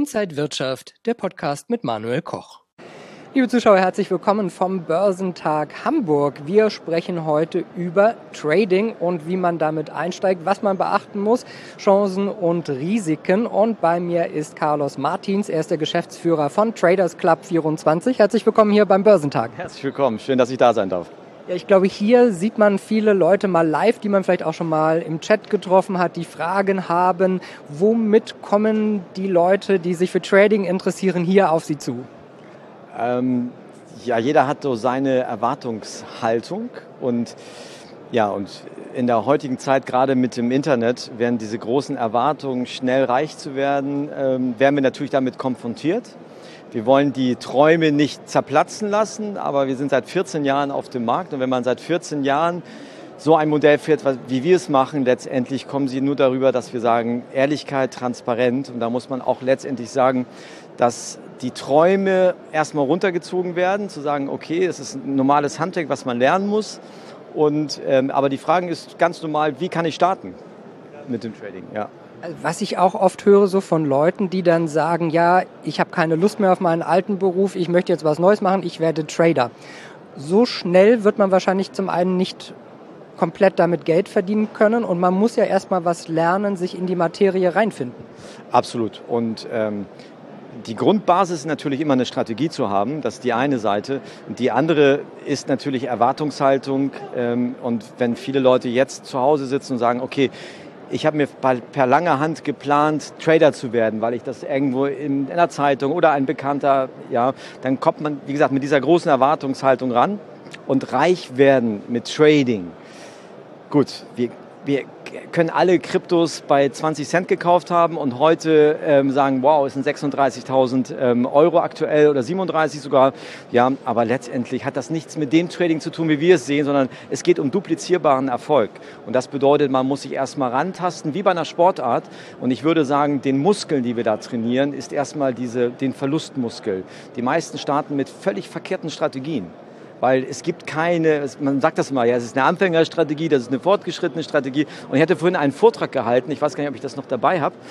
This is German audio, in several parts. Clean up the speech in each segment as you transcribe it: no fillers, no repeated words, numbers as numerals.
Inside Wirtschaft, der Podcast mit Manuel Koch. Liebe Zuschauer, herzlich willkommen vom Börsentag Hamburg. Wir sprechen heute über Trading und wie man damit einsteigt, was man beachten muss, Chancen und Risiken. Und bei mir ist Carlos Martins, er ist der Geschäftsführer von Traders Club 24. Herzlich willkommen hier beim Börsentag. Herzlich willkommen, schön, dass ich da sein darf. Ja, ich glaube, hier sieht man viele Leute mal live, die man vielleicht auch schon mal im Chat getroffen hat, die Fragen haben. Womit kommen die Leute, die sich für Trading interessieren, hier auf Sie zu? Jeder hat so seine Erwartungshaltung und in der heutigen Zeit, gerade mit dem Internet, werden diese großen Erwartungen, schnell reich zu werden, werden wir natürlich damit konfrontiert. Wir wollen die Träume nicht zerplatzen lassen, aber wir sind seit 14 Jahren auf dem Markt und wenn man seit 14 Jahren so ein Modell fährt, wie wir es machen, letztendlich kommen sie nur darüber, dass wir sagen, Ehrlichkeit, transparent und da muss man auch letztendlich sagen, dass die Träume erstmal runtergezogen werden, zu sagen, okay, es ist ein normales Handwerk, was man lernen muss aber die Frage ist ganz normal, wie kann ich starten mit dem Trading? Ja. Was ich auch oft höre so von Leuten, die dann sagen, ja, ich habe keine Lust mehr auf meinen alten Beruf, ich möchte jetzt was Neues machen, ich werde Trader. So schnell wird man wahrscheinlich zum einen nicht komplett damit Geld verdienen können und man muss ja erstmal was lernen, sich in die Materie reinfinden. Absolut und die Grundbasis ist natürlich immer eine Strategie zu haben, das ist die eine Seite. Und die andere ist natürlich Erwartungshaltung und wenn viele Leute jetzt zu Hause sitzen und sagen, okay, ich habe mir per langer Hand geplant, Trader zu werden, weil ich das irgendwo in der Zeitung oder ein Bekannter, ja, dann kommt man, wie gesagt, mit dieser großen Erwartungshaltung ran und reich werden mit Trading. Gut, wir können alle Kryptos bei 20 Cent gekauft haben und heute sagen, wow, es sind 36.000 Euro aktuell oder 37 sogar. Ja, aber letztendlich hat das nichts mit dem Trading zu tun, wie wir es sehen, sondern es geht um duplizierbaren Erfolg. Und das bedeutet, man muss sich erstmal rantasten, wie bei einer Sportart. Und ich würde sagen, den Muskeln, die wir da trainieren, ist erstmal den Verlustmuskel. Die meisten starten mit völlig verkehrten Strategien. Weil es gibt keine, man sagt das mal, ja, es ist eine Anfängerstrategie, das ist eine fortgeschrittene Strategie. Und ich hatte vorhin einen Vortrag gehalten, ich weiß gar nicht, ob ich das noch dabei habe,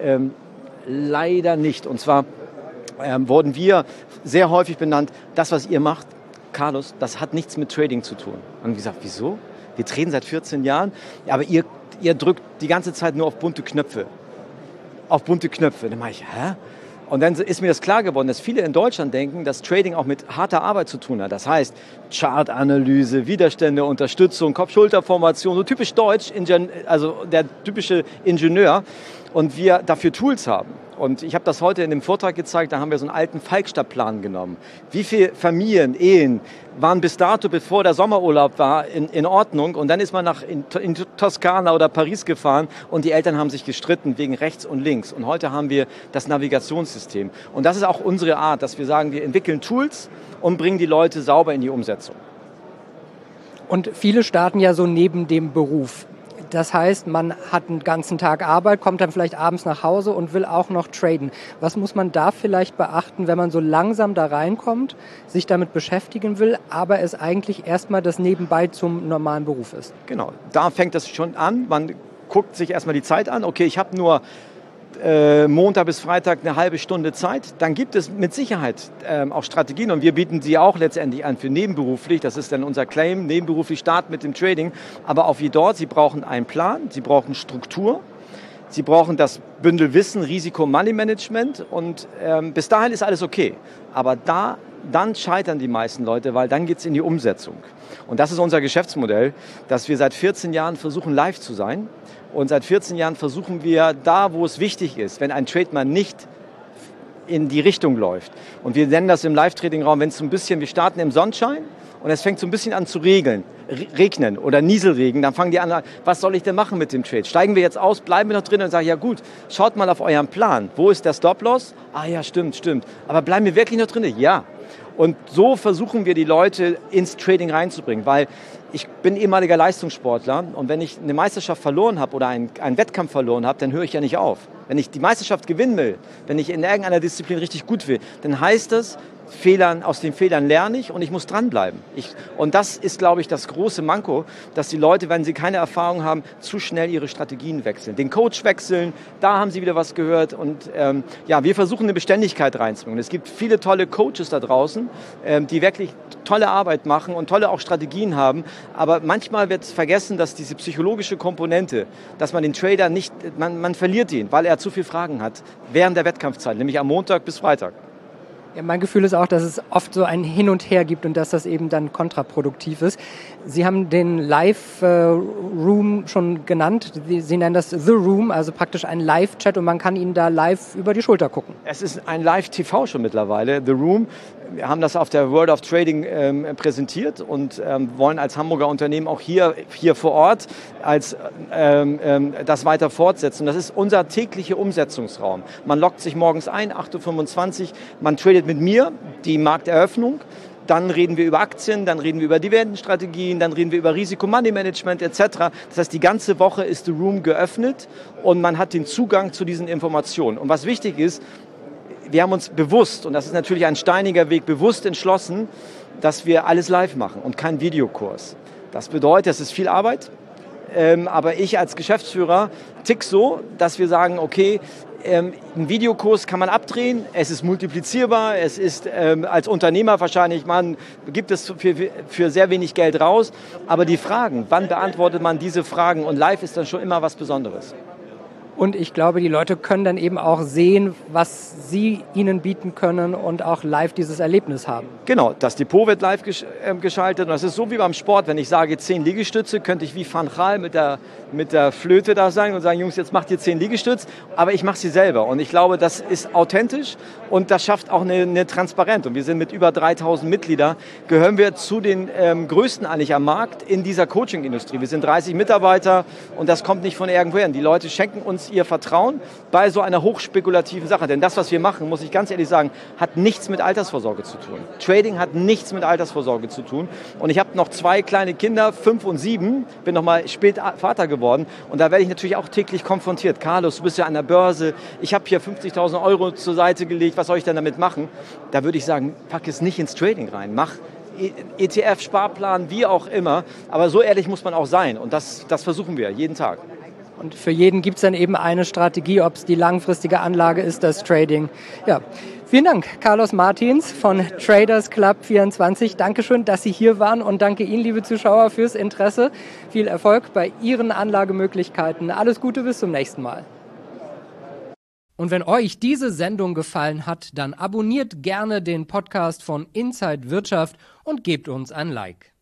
leider nicht. Und zwar wurden wir sehr häufig benannt, das, was ihr macht, Carlos, das hat nichts mit Trading zu tun. Und ich gesagt, wieso? Wir traden seit 14 Jahren, aber ihr drückt die ganze Zeit nur auf bunte Knöpfe. Auf bunte Knöpfe. Dann mache ich, hä? Und dann ist mir das klar geworden, dass viele in Deutschland denken, dass Trading auch mit harter Arbeit zu tun hat. Das heißt, Chartanalyse, Widerstände, Unterstützung, Kopf-Schulter-Formation, so typisch deutsch, also der typische Ingenieur. Und wir dafür Tools haben. Und ich habe das heute in dem Vortrag gezeigt, da haben wir so einen alten Falkstadtplan genommen. Wie viele Familien, Ehen waren bis dato, bevor der Sommerurlaub war, in Ordnung und dann ist man in Toskana oder Paris gefahren und die Eltern haben sich gestritten wegen rechts und links. Und heute haben wir das Navigationssystem. Und das ist auch unsere Art, dass wir sagen, wir entwickeln Tools und bringen die Leute sauber in die Umsetzung. Und viele starten ja so neben dem Beruf. Das heißt, man hat einen ganzen Tag Arbeit, kommt dann vielleicht abends nach Hause und will auch noch traden. Was muss man da vielleicht beachten, wenn man so langsam da reinkommt, sich damit beschäftigen will, aber es eigentlich erstmal das Nebenbei zum normalen Beruf ist? Genau, da fängt das schon an. Man guckt sich erstmal die Zeit an. Okay, ich habe nur Montag bis Freitag eine halbe Stunde Zeit, dann gibt es mit Sicherheit auch Strategien und wir bieten sie auch letztendlich an für nebenberuflich. Das ist dann unser Claim, nebenberuflich starten mit dem Trading. Aber auch wie dort, Sie brauchen einen Plan, Sie brauchen Struktur, Sie brauchen das Bündel Wissen, Risiko, Money Management und bis dahin ist alles okay. Aber dann scheitern die meisten Leute, weil dann geht es in die Umsetzung. Und das ist unser Geschäftsmodell, dass wir seit 14 Jahren versuchen, live zu sein. Und seit 14 Jahren versuchen wir da, wo es wichtig ist, wenn ein Trade mal nicht in die Richtung läuft. Und wir nennen das im Live-Trading-Raum, wenn es so ein bisschen, wir starten im Sonnenschein und es fängt so ein bisschen an zu regnen oder Nieselregen, dann fangen die an, was soll ich denn machen mit dem Trade? Steigen wir jetzt aus, bleiben wir noch drin und sagen, ja gut, schaut mal auf euren Plan. Wo ist der Stop-Loss? Ah ja, stimmt. Aber bleiben wir wirklich noch drin? Ja. Und so versuchen wir die Leute ins Trading reinzubringen, weil ich bin ehemaliger Leistungssportler und wenn ich eine Meisterschaft verloren habe oder einen Wettkampf verloren habe, dann höre ich ja nicht auf. Wenn ich die Meisterschaft gewinnen will, wenn ich in irgendeiner Disziplin richtig gut will, dann heißt das, aus den Fehlern lerne ich und ich muss dranbleiben. Und das ist, glaube ich, das große Manko, dass die Leute, wenn sie keine Erfahrung haben, zu schnell ihre Strategien wechseln. Den Coach wechseln, da haben sie wieder was gehört und wir versuchen eine Beständigkeit reinzubringen. Es gibt viele tolle Coaches da draußen, die wirklich tolle Arbeit machen und tolle auch Strategien haben, aber manchmal wird vergessen, dass diese psychologische Komponente, dass man den Trader nicht, man verliert ihn, weil er zu viele Fragen hat während der Wettkampfzeit, nämlich am Montag bis Freitag. Ja, mein Gefühl ist auch, dass es oft so ein Hin und Her gibt und dass das eben dann kontraproduktiv ist. Sie haben den Live-Room schon genannt. Sie nennen das The Room, also praktisch ein Live-Chat und man kann Ihnen da live über die Schulter gucken. Es ist ein Live-TV schon mittlerweile, The Room. Wir haben das auf der World of Trading präsentiert und wollen als Hamburger Unternehmen auch hier vor Ort das weiter fortsetzen. Das ist unser täglicher Umsetzungsraum. Man loggt sich morgens ein, 8.25 Uhr, man tradet mit mir die Markteröffnung. Dann reden wir über Aktien, dann reden wir über Dividendenstrategien, dann reden wir über Risiko-Money-Management etc. Das heißt, die ganze Woche ist The Room geöffnet und man hat den Zugang zu diesen Informationen. Und was wichtig ist, wir haben uns bewusst, und das ist natürlich ein steiniger Weg, bewusst entschlossen, dass wir alles live machen und kein Videokurs. Das bedeutet, es ist viel Arbeit, aber ich als Geschäftsführer tick so, dass wir sagen, okay, einen Videokurs kann man abdrehen, es ist multiplizierbar, es ist als Unternehmer wahrscheinlich, man gibt es für sehr wenig Geld raus, aber die Fragen, wann beantwortet man diese Fragen und live ist dann schon immer was Besonderes. Und ich glaube, die Leute können dann eben auch sehen, was Sie ihnen bieten können und auch live dieses Erlebnis haben. Genau, das Depot wird live geschaltet und das ist so wie beim Sport. Wenn ich sage 10 Liegestütze, könnte ich wie Van Gaal mit der Flöte da sein und sagen, Jungs, jetzt macht ihr 10 Liegestütze, aber ich mache sie selber. Und ich glaube, das ist authentisch und das schafft auch eine Transparenz. Und wir sind mit über 3000 Mitgliedern, gehören wir zu den größten eigentlich am Markt in dieser Coaching-Industrie. Wir sind 30 Mitarbeiter und das kommt nicht von irgendwoher. Die Leute schenken uns ihr Vertrauen bei so einer hochspekulativen Sache. Denn das, was wir machen, muss ich ganz ehrlich sagen, hat nichts mit Altersvorsorge zu tun. Trading hat nichts mit Altersvorsorge zu tun. Und ich habe noch 2 kleine Kinder, 5 und 7, bin noch mal spät Vater geworden. Und da werde ich natürlich auch täglich konfrontiert. Carlos, du bist ja an der Börse, ich habe hier 50.000 Euro zur Seite gelegt, was soll ich denn damit machen? Da würde ich sagen, pack es nicht ins Trading rein, mach ETF, Sparplan, wie auch immer. Aber so ehrlich muss man auch sein. Und das versuchen wir jeden Tag. Und für jeden gibt es dann eben eine Strategie, ob es die langfristige Anlage ist, das Trading. Ja, vielen Dank, Carlos Martins von Traders Club 24. Dankeschön, dass Sie hier waren und danke Ihnen, liebe Zuschauer, fürs Interesse. Viel Erfolg bei Ihren Anlagemöglichkeiten. Alles Gute, bis zum nächsten Mal. Und wenn euch diese Sendung gefallen hat, dann abonniert gerne den Podcast von Inside Wirtschaft und gebt uns ein Like.